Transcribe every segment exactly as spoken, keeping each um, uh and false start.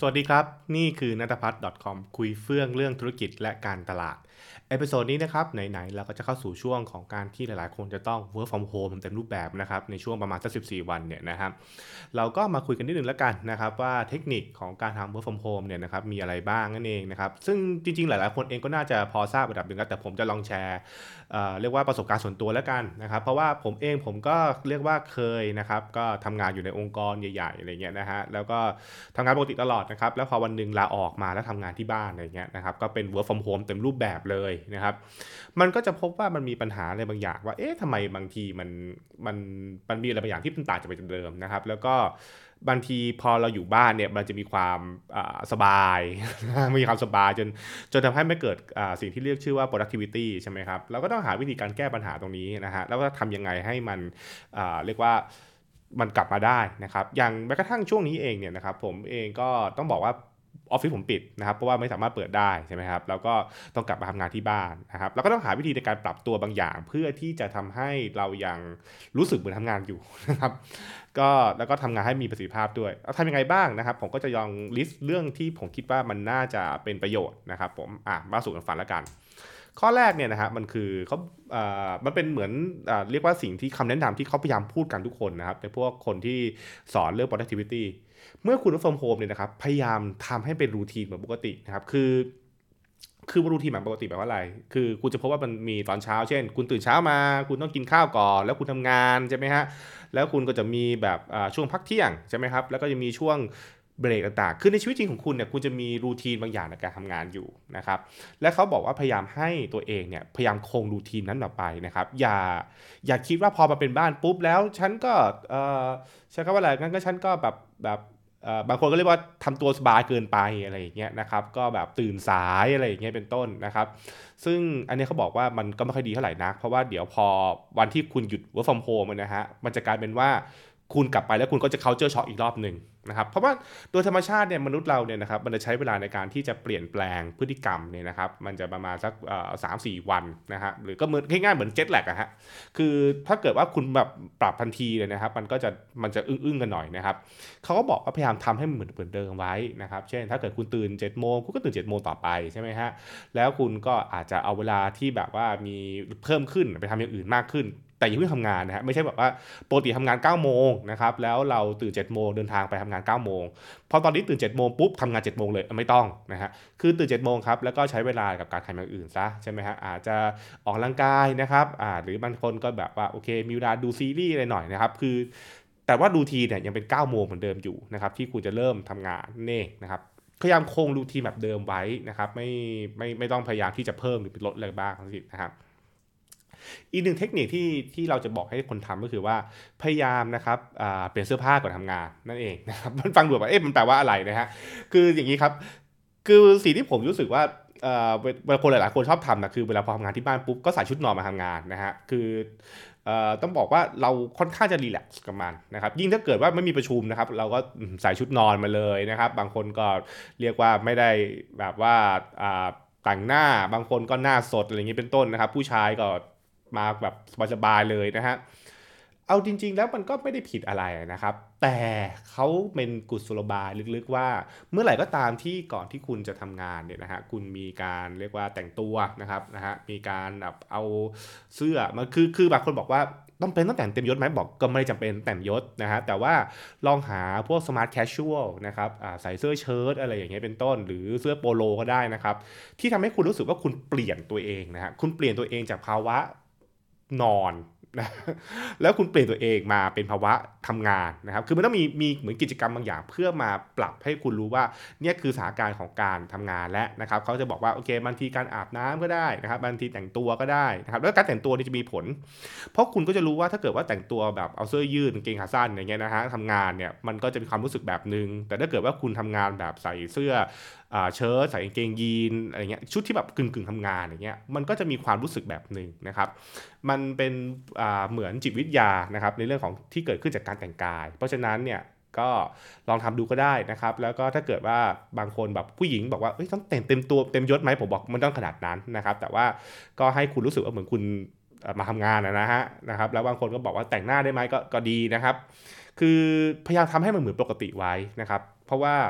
สวัสดีครับนี่คือนัทพัฒน์ .com คุยเฟื่องเรื่องธุรกิจและการตลาดเอพิโซดนี้นะครับไหนๆเราก็จะเข้าสู่ช่วงของการที่หลายๆคนจะต้อง work from home เต็มรูปแบบนะครับในช่วงประมาณสักสิบสี่วันเนี่ยนะครับเราก็มาคุยกันนิดนึงแล้วกันนะครับว่าเทคนิคของการทำ work from home เนี่ยนะครับมีอะไรบ้างนั่นเองนะครับซึ่งจริงๆหลายๆคนเองก็น่าจะพอทราบระดับหนึ่งแล้วแต่ผมจะลองแชร์เอ่อเรียกว่าประสบการณ์ส่วนตัวแล้วกันนะครับเพราะว่าผมเองผมก็เรียกว่าเคยนะครับก็ทำงานอยู่ในองค์กรใหญ่ๆอะไรเงี้ยนะฮะแล้วก็ ทำงานปกติตลอดนะครับแล้วพอวันหนึ่งลาออกมาแล้วทำงานที่บ้านอะไรเงี้ยนะครับก็เป็น work from home เต็มรูปแบบเลยนะครับมันก็จะพบว่ามันมีปัญหาอะไรบางอย่างว่าเอ๊ะทำไมบางทีมันมันมันมีอะไรบางอย่างที่มันต่างจากเดิมนะครับแล้วก็บางทีพอเราอยู่บ้านเนี่ยมันจะมีความอ่าสบาย มีความสบายจนจนทำให้ไม่เกิดอ่าสิ่งที่เรียกชื่อว่า productivity ใช่ไหมครับเราก็ต้องหาวิธีการแก้ปัญหาตรงนี้นะฮะแล้วก็ทำยังไงให้มันอ่าเรียกว่า มันกลับมาได้นะครับอย่างแม้กระทั่งช่วงนี้เองเนี่ยนะครับผมเองก็ต้องบอกว่าออฟฟิศผมปิดนะครับเพราะว่าไม่สามารถเปิดได้ใช่ไหมครับแล้วก็ต้องกลับมาทำงานที่บ้านนะครับแล้วก็ต้องหาวิธีในการปรับตัวบางอย่างเพื่อที่จะทำให้เรายังรู้สึกเหมือนทำงานอยู่นะครับก็แล้วก็ทำงานให้มีประสิทธิภาพด้วยเอาทำยังไงบ้างนะครับผมก็จะลองลิสต์เรื่องที่ผมคิดว่ามันน่าจะเป็นประโยชน์นะครับผมอ่ะมาสู่กันฟังแล้วกัน ข้อแรกเนี่ยนะครับมันคือเขาอ่ามันเป็นเหมือนอ่าเรียกว่าสิ่งที่คำแนะนำที่เขาพยายามพูดกันทุกคนนะครับในพวกคนที่สอนเรื่อง productivity เมื่อคุณ work from home เนี่ยนะครับพยายามทำให้เป็นรูทีนเหมือนปกตินะครับคือคือรูทีนแบบปกติแปลว่าอะไรคือคุณจะพบว่ามันมีตอนเช้าเช่นคุณตื่นเช้ามาคุณต้องกินข้าวก่อนแล้วคุณทำงานใช่ไหมฮะแล้วคุณก็จะมีแบบอ่าช่วงพักเที่ยงใช่ไหมครับแล้วก็จะมีช่วงเบรกต่างๆคือในชีวิตจริงของคุณเนี่ยคุณจะมีรูทีนบางอย่างในการทำงานอยู่นะครับ และเขาบอกว่าพยายามให้ตัวเองเนี่ยพยายามคงรูทีนนั้นต่อไปนะครับอย่าอย่าคิดว่าพอมาเป็นบ้านปุ๊บแล้วฉันก็เอ่อใช้คำว่าอะไรงั้นก็ฉันก็แบบแบบเอ่อบางคนก็เรียกว่าทำตัวสบายเกินไปอะไรอย่างเงี้ยนะครับก็แบบตื่นสายอะไรอย่างเงี้ยเป็นต้นนะครับซึ่งอันนี้เขาบอกว่ามันก็ไม่ค่อยดีเท่าไหร่นักเพราะว่าเดี๋ยวพอวันที่คุณหยุด work from home นะฮะมันจะกลายเป็นว่าคุณกลับไปแล้วคุณก็จะ culture shock อีกรอบหนึ่งนะครับเพราะว่า โดยธรรมชาติเนี่ยมนุษย์เราเนี่ยนะครับมันจะใช้เวลาในการที่จะเปลี่ยนแปลงพฤติกรรมเนี่ยนะครับมันจะประมาณสักสามสี่วันนะฮะหรือก็เหมือนง่ายๆเหมือนเจ็ตแลกอะฮะคือถ้าเกิดว่าคุณแบบปรับทันทีเลยนะครับมันก็จะมันจะอึ้งๆกันหน่อยนะครับเขาก็บอกว่าพยายามทำให้มันเหมือนเหมือนเดิมไว้นะครับเช่นถ้าเกิดคุณตื่นเจ็ดโมงคุณก็ตื่นเจ็ดโมงต่อไปใช่ไหมฮะแล้วคุณก็อาจจะเอาเวลาที่แบบว่ามีเพิ่มขึ้นไปทำอย่างอื่นมากขึ้นแต่อย่าเพิ่งทำงานนะฮะไม่ใช่แบบว่าปกติทำงานเก้าโมงนะครับแล้วเราตื่นเจ็ดโมงเดินทางไปทำงานเก้าโมง พอตอนนี้ตื่นเจ็ดโมงปุ๊บทำงานเจ็ดโมงเลยไม่ต้องนะฮะคือตื่นเจ็ดโมงครับแล้วก็ใช้เวลากับการทำอย่างอื่นซะใช่ไหมฮะอาจจะออกกำลังกายนะครับอ่าหรือบางคนก็แบบว่าโอเคมีเวลาดูซีรีส์อะไรหน่อยนะครับคือแต่ว่ารูทีนเนี่ยยังเป็นเก้าโมงเหมือนเดิมอยู่นะครับที่คุณจะเริ่มทำงานเน่นะครับพยายามคงรูทีนแบบเดิมไว้นะครับไม่ไม่ไม่ต้องพยายามที่จะเพิ่มหรือลดอะไรบ้างทั้งสิ้นนะครับ อีกหนึ่งเทคนิคที่ที่เราจะบอกให้คนทำก็คือว่าพยายามนะครับอ่าเปลี่ยนเสื้อผ้าก่อนทำงานนั่นเองนะครับมันฟังดูแบบเอ๊ะมันแปลว่าอะไรนะฮะคืออย่างนี้ครับคือสิ่งที่ผมรู้สึกว่าเอ่อเวลาคนหลายๆคนชอบทำนะคือเวลาพอทำงานที่บ้านปุ๊บก็ใส่ชุดนอนมาทำงานนะฮะคือเอ่อต้องบอกว่าเราค่อนข้างจะรีแลกซ์กับมันนะครับยิ่งถ้าเกิดว่าไม่มีประชุมนะครับเราก็ใส่ชุดนอนมาเลยนะครับบางคนก็เรียกว่าไม่ได้แบบว่าอ่าแต่งหน้าบางคนก็หน้าสดอะไรอย่างนี้เป็นต้นนะครับผู้ชายก็ มาแบบสบายๆเลยนะฮะเอาจริงๆแล้วมันก็ไม่ได้ผิดอะไรนะครับแต่เขาเป็นกุศโลบายลึกๆว่าเมื่อไหร่ก็ตามที่ก่อนที่คุณจะทำงานเนี่ยนะฮะคุณมีการเรียกว่าแต่งตัวนะครับนะฮะมีการแบบเอาเสื้อมาคือคือบางคนบอกว่าต้องเป็นต้องแต่งเต็มยศไหมบอกก็ไม่ได้จำเป็นแต่งยศนะฮะแต่ว่าลองหาพวกสมาร์ทแคชชวลนะครับอ่าใส่เสื้อเชิ้ตอะไรอย่างเงี้ยเป็นต้นหรือเสื้อโปโลก็ได้นะครับที่ทำให้คุณรู้สึกว่าคุณเปลี่ยนตัวเองนะฮะคุณเปลี่ยนตัวเองจากภาวะ นอนนะแล้วคุณเปลี่ยนตัวเองมาเป็นภาวะทำงานนะครับคือมันต้องมีมีเหมือนกิจกรรมบางอย่างเพื่อมาปรับให้คุณรู้ว่าเนี่ยคือสถานการณ์ของการทำงานและนะครับเขาจะบอกว่าโอเคบางทีการอาบน้ำก็ได้นะครับบางทีแต่งตัวก็ได้นะครับแล้วการแต่งตัวนี่จะมีผลเพราะคุณก็จะรู้ว่าถ้าเกิดว่าแต่งตัวแบบเอาเสื้อยืดกางเกงขาสั้นอย่างเงี้ยนะฮะทำงานเนี่ยมันก็จะมีความรู้สึกแบบนึงแต่ถ้าเกิดว่าคุณทำงานแบบใส่เสื้ออ่าเชิ้ตใส่กางเกงยีนอะไรเงี้ยชุดที่แบบกึ่งๆทำงานอย่างเงี้ยมันก็จะมีความรู้สึกแบบนึงนะครับ มันเป็นอ่าเหมือนจิตวิทยานะครับในเรื่องของที่เกิดขึ้นจากการแต่งกายเพราะฉะนั้นเนี่ยก็ลองทำดูก็ได้นะครับแล้วก็ถ้าเกิดว่าบางคนแบบผู้หญิงบอกว่าเอ้ยต้องแต่งเต็มตัวเต็มยศไหมผมบอกมันต้องขนาดนั้นนะครับแต่ว่าก็ให้คุณรู้สึกว่าเหมือนคุณเอ่อมาทำงานนะนะฮะนะครับแล้วบางคนก็บอกว่าแต่งหน้าได้ไหมก็ก็ดีนะครับคือพยายามทำให้มันเหมือนปกติไว้นะครับเพราะว่า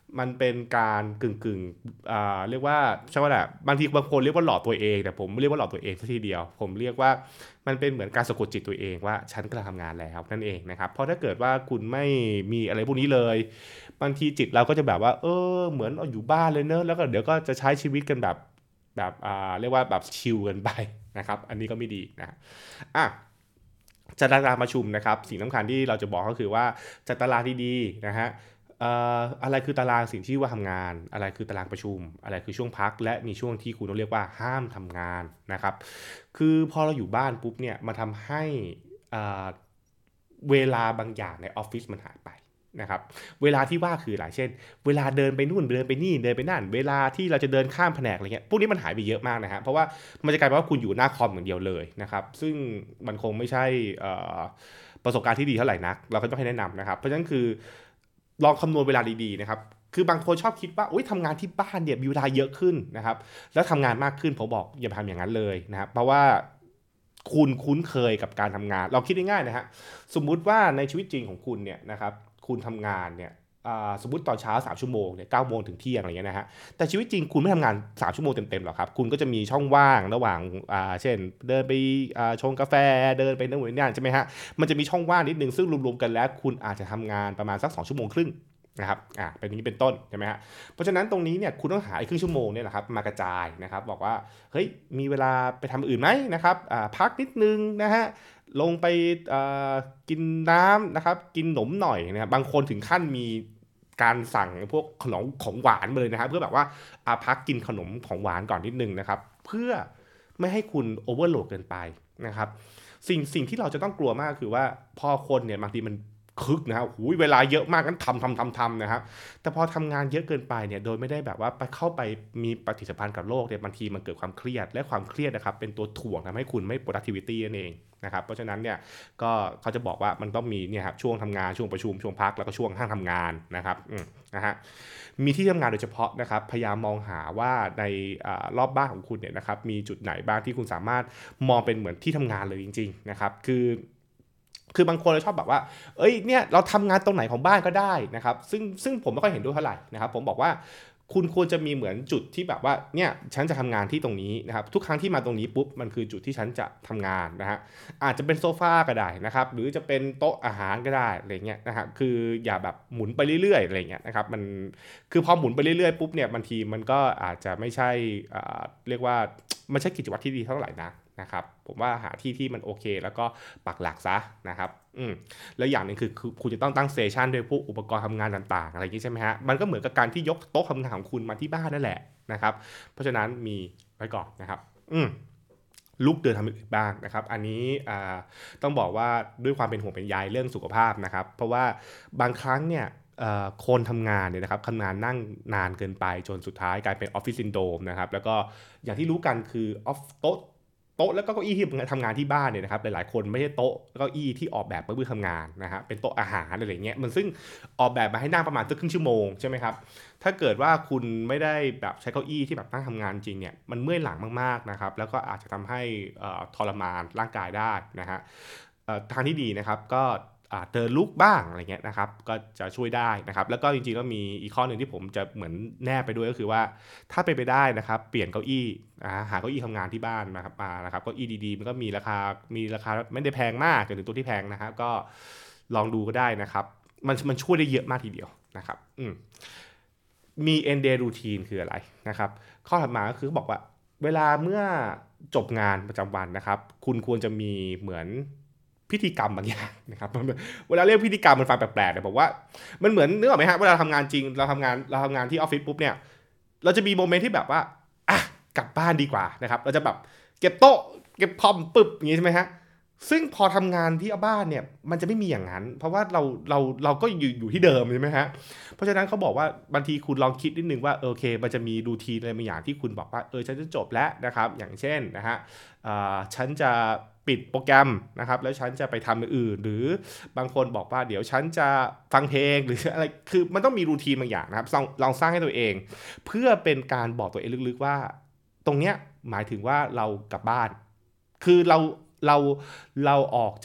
มันเป็นการกึ่งกึ่งอ่าเรียกว่าใช่ว่าแหละบางทีบางคนเรียกว่าหลอกตัวเองแต่ผมไม่เรียกว่าหลอกตัวเองซะทีเดียวผมเรียกว่ามันเป็นเหมือนการสะกดจิตตัวเองว่าฉันกำลังทำงานแล้วนั่นเองนะครับเพราะถ้าเกิดว่าคุณไม่มีอะไรพวกนี้เลยบางทีจิตเราก็จะแบบว่าเออเหมือนอยู่บ้านเลยเนอะแล้วก็เดี๋ยวก็จะใช้ชีวิตกันแบบแบบอ่าเรียกว่าแบบชิลกันไปนะครับอันนี้ก็ไม่ดีนะอ่ะจัดตารางประชุมนะครับสิ่งสำคัญที่เราจะบอกก็คือว่าจัดตารางดีๆนะฮะ เอ่ออะไรคือตารางสิ่งที่ว่าทำงานอะไรคือตารางประชุมอะไรคือช่วงพักและมีช่วงที่คุณต้องเรียกว่าห้ามทำงานนะครับคือพอเราอยู่บ้านปุ๊บเนี่ยมาทำให้อ่าเวลาบางอย่างในออฟฟิศมันหายไปนะครับเวลาที่ว่าคืออะไรเช่นเวลาเดินไปนู่นเดินไปนี่เดินไปนั่นเวลาที่เราจะเดินข้ามแผนกอะไรเงี้ยพวกนี้มันหายไปเยอะมากนะฮะเพราะว่ามันจะกลายเป็นว่าคุณอยู่หน้าคอมอย่างเดียวเลยนะครับซึ่งมันคงไม่ใช่เอ่อประสบการณ์ที่ดีเท่าไหร่นักเราก็ไม่ให้แนะนำนะครับเพราะฉะนั้นคือ ลองคำนวณเวลาดีๆนะครับคือบางคนชอบคิดว่าโอ๊ยทำงานที่บ้านเนี่ยมีเวลาเยอะขึ้นนะครับแล้วทำงานมากขึ้นผมบอกอย่าทำอย่างนั้นเลยนะครับเพราะว่าคุณคุ้นเคยกับการทำงานเราคิดง่ายๆนะฮะสมมุติว่าในชีวิตจริงของคุณเนี่ยนะครับคุณทำงานเนี่ยอ่าสมมุติตอนเช้าสามชั่วโมงเนี่ยเก้าโมงถึงเที่ยงอะไรเงี้ยนะฮะแต่ชีวิตจริงคุณไม่ทำงานสามชั่วโมงเต็มๆหรอกครับคุณก็จะมีช่องว่างระหว่างอ่าเช่นเดินไปอ่าชงกาแฟเดินไปนั่นนู่นนี่นั่นใช่ไหมฮะ มันจะมีช่องว่างนิดนึงซึ่งรวมๆกันแล้วคุณอาจจะทำงานประมาณสักสองชั่วโมงครึ่งนะครับอ่าเป็นอย่างนี้เป็นต้นใช่ไหมฮะเพราะฉะนั้นตรงนี้เนี่ยคุณต้องหาอีกครึ่งชั่วโมงเนี่ยนะครับมากระจายนะครับบอกว่าเฮ้ยมีเวลาไปทำอื่นไหมนะครับอ่าพักนิดนึงนะฮะลงไปอ่ากินน้ำนะครับกินขนมหน่อยนะครับบางคนถึงขั้นมีการสั่งพวกขนมของหวานมาเลยนะครับเพื่อแบบว่าอาพักกินขนมของหวานก่อนนิดนึงนะครับเพื่อไม่ให้คุณโอเวอร์โหลดเกินไปนะครับสิ่งสิ่งที่เราจะต้องกลัวมากคือว่าพอคนเนี่ยบางทีมันคึกนะครับหูยเวลาเยอะมากกันทำทำทำทำนะครับแต่พอทำงานเยอะเกินไปเนี่ยโดยไม่ได้แบบว่าไปเข้าไปมีปฏิสัมพันธ์กับโลกเนี่ยบางทีมันเกิดความเครียดและความเครียดนะครับเป็นตัวถ่วงทำให้คุณไม่ productivity นั่นเองนะครับเพราะฉะนั้นเนี่ยก็เขาจะบอกว่ามันต้องมีเนี่ยครับช่วงทำงานช่วงประชุมช่วงพักแล้วก็ช่วงห้างทำงานนะครับอืมนะฮะมีที่ทำงานโดยเฉพาะนะครับพยายามมองหาว่าในอารอบบ้านของคุณเนี่ยนะครับมีจุดไหนบ้างที่คุณสามารถมองเป็นเหมือนที่ทำงานเลยจริงๆนะครับคือคือบางคนเราชอบแบบว่าเอ้ยเนี่ยเราทำงานตรงไหนของบ้านก็ได้นะครับซึ่งซึ่งผมไม่ค่อยเห็นด้วยเท่าไหร่นะครับผมบอกว่าคุณควรจะมีเหมือนจุดที่แบบว่าเนี่ยฉันจะทำงานที่ตรงนี้นะครับทุกครั้งที่มาตรงนี้ปุ๊บมันคือจุดที่ฉันจะทำงานนะฮะอาจจะเป็นโซฟาก็ได้นะครับหรือจะเป็นโต๊ะอาหารก็ได้อะไรเงี้ยนะครับคืออย่าแบบหมุนไปเรื่อยๆอะไรเงี้ยนะครับมันคือพอหมุนไปเรื่อยๆปุ๊บเนี่ยบางทีมันก็อาจจะไม่ใช่อ่าเรียกว่าไม่ใช่กิจวัตรที่ดีเท่าไหร่นะนะครับผมว่าหาที่ที่มันโอเคแล้วก็ปักหลักซะนะครับอืมแล้วอย่างหนึงคือคือคุณจะต้องตั้งสเตชันด้วยพวกอุปกรณ์ทำงานต่างๆอะไรอย่างงี้ใช่ไหมฮะมันก็เหมือนกับการที่ยกโต๊ะทำงานของคุณมาที่บ้านนั่นแหละนะครับเพราะฉะนั้นมีไว้ก่อนนะครับอืมลุกเดินทำอย่างอื่นบ้างนะครับอันนี้อ่าต้องบอกว่าด้วยความเป็นห่วงเป็นใยเรื่องสุขภาพนะครับเพราะว่าบางครั้งเนี่ยเอ่อคนทำงานเนี่ยนะครับทำงานนั่งนานเกินไปจนสุดท้ายกลายเป็นออฟฟิศซินโดรมนะครับแล้วก็อย่างที่รู้กันคือออฟโต๊ะ โต๊ะแล้วก็เก้าอี้ที่ทำงานที่บ้านเนี่ยนะครับหลายๆคนไม่ใช่โต๊ะเก้าอี้ที่ออกแบบมาเพื่อทำงานนะฮะเป็นโต๊ะอาหารอะไรเงี้ยมันซึ่งออกแบบมาให้นั่งประมาณสักครึ่งชั่วโมงใช่ไหมครับถ้าเกิดว่าคุณไม่ได้แบบใช้เก้าอี้ที่แบบนั่งทำงานจริงเนี่ยมันเมื่อยหลังมากๆนะครับแล้วก็อาจจะทำให้เอ่อทรมานร่างกายได้นะฮะเอ่อทางที่ดีนะครับก็อ่าเดินลุกบ้างอะไรเงี้ยนะครับก็จะช่วยได้นะครับแล้วก็จริงๆก็มีอีกข้อหนึ่งที่ผมจะเหมือนแนบไปด้วยก็คือว่า ถ้าเป็นไปได้นะครับเปลี่ยนเก้าอี้อ่าหาเก้าอี้ทำงานที่บ้านนะครับมานะครับเก้าอี้ดีๆมันก็มีราคามีราคาไม่ได้แพงมากจนถึงตัวที่แพงนะครับก็ลองดูก็ได้นะครับมันมันช่วยได้เยอะมากทีเดียวนะครับอืมมี end day routine คืออะไรนะครับข้อถัดมาก็คือเขาบอกว่าเวลาเมื่อจบงานประจำวันนะครับคุณควรจะมีเหมือนพิธีกรรมบางอย่างนะครับเวลาเรียกพิธีกรรมมันฟังแปลกๆแต่ผมว่ามันเหมือนนึกออกไหมฮะเวลาทำงานจริงเราทำงานเราทำงานที่ออฟฟิศปุ๊บเนี่ย เราจะมีโมเมนต์ที่แบบว่าอ่ะกลับบ้านดีกว่านะครับเราจะแบบเก็บโต๊ะเก็บคอมปึ๊บอย่างงี้ใช่ไหมฮะซึ่งพอทำงานที่บ้านเนี่ยมันจะไม่มีอย่างนั้นเพราะว่าเราเราเราก็อยู่อยู่ที่เดิมใช่ไหมฮะเพราะฉะนั้นเขาบอกว่าบางทีคุณลองคิดนิดนึงว่าโอเคมันจะมีรูทีนอะไรบางอย่างที่คุณบอกว่าเออฉันจะจบแล้วนะครับอย่างเช่นนะฮะอ่าฉันจะปิดโปรแกรมนะครับแล้วฉันจะไปทำอย่างอื่นหรือบางคนบอกว่าเดี๋ยวฉันจะฟังเพลงหรืออะไรคือมันต้องมีรูทีนบางอย่างนะครับลองลองสร้างให้ตัวเอง เพื่อเป็นการบอกตัวเองลึกๆว่าตรงเนี้ยหมายถึงว่าเรากลับบ้านคือเราเราเราออกจาก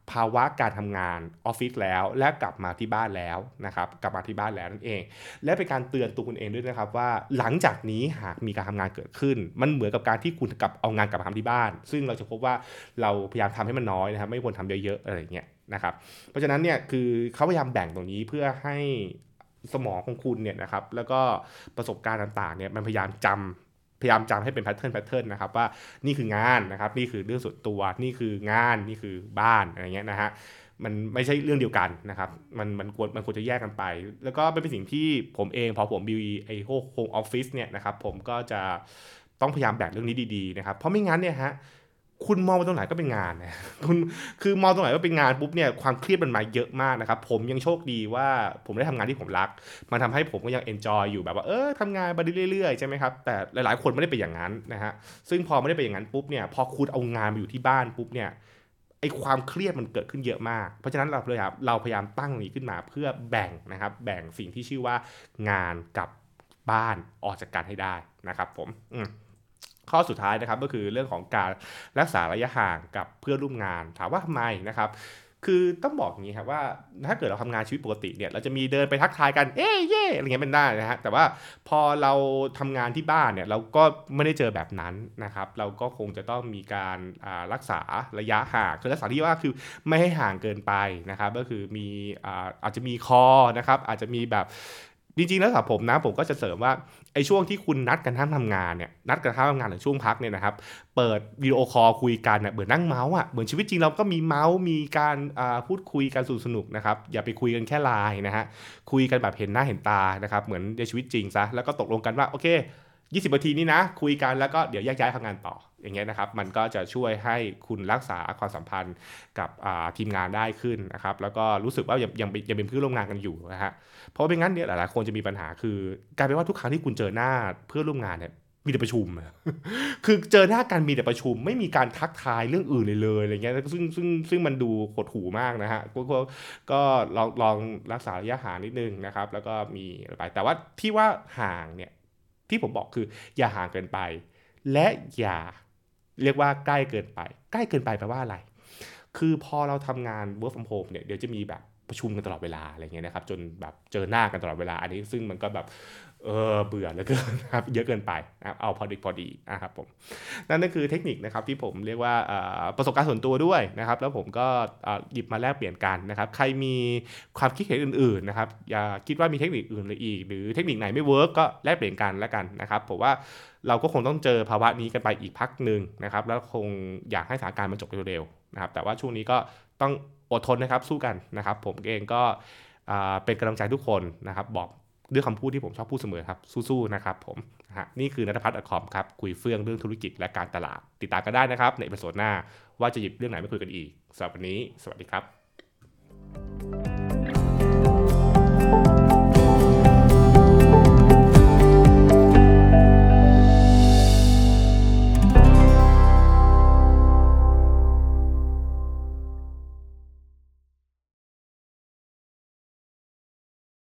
ภาวะการทำงานออฟฟิศแล้วและกลับมาที่บ้านแล้วนะครับกลับมาที่บ้านแล้วนั่นเองและเป็นการเตือนตัวคุณเองด้วยนะครับว่าหลังจากนี้หากมีการทำงานเกิดขึ้นมันเหมือนกับการที่คุณกลับเอางานกลับมาทำที่บ้านซึ่งเราจะพบว่าเราพยายามทำให้มันน้อยนะครับไม่ควรทำเยอะๆอะไรอย่างเงี้ยนะครับเพราะฉะนั้นเนี่ยคือเขาพยายามแบ่งตรงนี้เพื่อให้สมองของคุณเนี่ยนะครับแล้วก็ประสบการณ์ต่างๆเนี่ยมันพยายามจำพยายามจำให้เป็นแพทเทิร์นแพทเทิร์นนะครับว่านี่คืองานนะครับนี่คือเรื่องส่วนตัวนี่คืองานนี่คือบ้านอะไรเงี้ยนะฮะมันไม่ใช่เรื่องเดียวกันนะครับมันมันควรมันควรจะแยกกันไปแล้วก็เป็นสิ่งที่ผมเองพอผมบิวไอ้โฮมออฟฟิศเนี่ยนะครับผมก็จะต้องพยายามแบ่งเรื่องนี้ดีๆนะครับเพราะไม่งั้นเนี่ยฮะคุณมองไปตรงไหนก็เป็นงานนะคุณคือมองตรงไหนก็เป็นงานปุ๊บเนี่ยความเครียดมันมาเยอะมากนะครับผมยังโชคดีว่าผมได้ทำงานที่ผมรักมันทำให้ผมก็ยังเอนจอยอยู่แบบว่าเออทำงานไปเรื่อยๆใช่ไหมครับแต่หลายๆคนไม่ได้เป็นอย่างนั้นนะฮะซึ่งพอไม่ได้เป็นอย่างนั้นปุ๊บเนี่ยพอคุณเอางานมาอยู่ที่บ้านปุ๊บเนี่ยไอความเครียดมันเกิดขึ้นเยอะมากเพราะฉะนั้นเราพยายามเราพยายามตั้งนี้ขึ้นมาเพื่อแบ่งนะครับแบ่งสิ่งที่ชื่อว่างานกับบ้านออกจากกันให้ได้นะครับผมอืม ข้อสุดท้ายนะครับก็คือเรื่องของการรักษาระยะห่างกับเพื่อนร่วมงานถามว่าทำไมนะครับคือต้องบอกอย่างนี้ครับว่าถ้าเกิดเราทำงานชีวิตปกติเนี่ยเราจะมีเดินไปทักทายกันเอ้ยเย่อะไรเงี้ยเป็นได้นะฮะแต่ว่าพอเราทำงานที่บ้านเนี่ยเราก็ไม่ได้เจอแบบนั้นนะครับเราก็คงจะต้องมีการรักษาระยะห่างคือรักษาที่ว่าคือไม่ให้ห่างเกินไปนะครับก็คือมีอาอาจจะมีคอนะครับอาจจะมีแบบจริงๆแล้วสำหรับผมนะผมก็จะเสริมว่าไอ้ช่วงที่คุณนัดกันทั้งทำงานเนี่ยนัดกันทั้งทำงานหรือช่วงพักเนี่ยนะครับเปิดวิดีโอคอลคุยกันเนี่ยเหมือนนั่งเมาส์อ่ะเหมือนชีวิตจริงเราก็มีเมาส์มีการพูดคุยกันสนุกๆนะครับอย่าไปคุยกันแค่ไลน์นะฮะคุยกันแบบเห็นหน้าเห็นตานะครับเหมือนในชีวิตจริงซะแล้วก็ตกลงกันว่าโอเคยี่สิบนาทีนี้นะคุยกันแล้วก็เดี๋ยวแยกย้ายทำงานต่ออย่างเงี้ยนะครับมันก็จะช่วยให้คุณรักษาความสัมพันธ์กับทีมงานได้ขึ้นนะครับแล้วก็รู้สึกว่ายังยังยังเป็นเพื่อนร่วมงานกันอยู่นะฮะเพราะไม่งั้นเนี่ยหลายๆคนจะมีปัญหาคือกลายเป็นว่าทุกครั้งที่คุณเจอหน้าเพื่อนร่วมงานเนี่ยมีแต่ประชุม คือเจอหน้ากันมีแต่ประชุมไม่มีการทักทายเรื่องอื่นเลยเลยอะไรเงี้ยซึ่งซึ่งซึ่งมันดูหดหู่มากนะฮะก็ก็ลองลองรักษาระยะห่างนิดนึงนะครับแล้วก็มีไปแต่ว่าที่ว่าห่างเนี่ยที่ผมบอกคืออย่าห่างเกินไปและอย่าเรียกว่าใกล้เกินไปใกล้เกินไปแปลว่าอะไรคือพอเราทำงาน work from home เนี่ยเดี๋ยวจะมีแบบประชุมกันตลอดเวลาอะไรเงี้ยนะครับจนแบบเจอหน้ากันตลอดเวลาอันนี้ซึ่งมันก็แบบเออเบื่อเหลือเกินครับเยอะเกินไปนะครับเอาพอดีพอดีนะครับผมนั่นก็คือเทคนิคนะครับที่ผมเรียกว่าประสบการณ์ส่วนตัวด้วยนะครับแล้วผมก็หยิบมาแลกเปลี่ยนกันนะครับใครมีความคิดเห็นอื่นๆนะครับอย่าคิดว่ามีเทคนิคอื่นเลยอีกหรือเทคนิคไหนไม่เวิร์กก็แลกเปลี่ยนกันแล้วกันนะครับผมว่าเราก็คงต้องเจอภาวะนี้กันไปอีกพักหนึ่งนะครับแล้วคงอยากให้สถานการณ์มันจบเร็วๆนะครับแต่ว่าช่วงนี้ก็ต้องอดทนนะครับสู้กันนะครับผมเองก็เป็นกำลังใจทุกคนนะครับบอกด้วยคำพูดที่ผมชอบพูดเสมอครับสู้ๆนะครับผมนะฮะนี่คือณัฐพัฒน์ .com ครับคุยเฟื่องเรื่องธุรกิจและการตลาดติดตามกันได้นะครับในเอพิโซดหน้าว่าจะหยิบเรื่องไหนมาคุยกันอีกสำหรับวันนี้สวัสดีครับ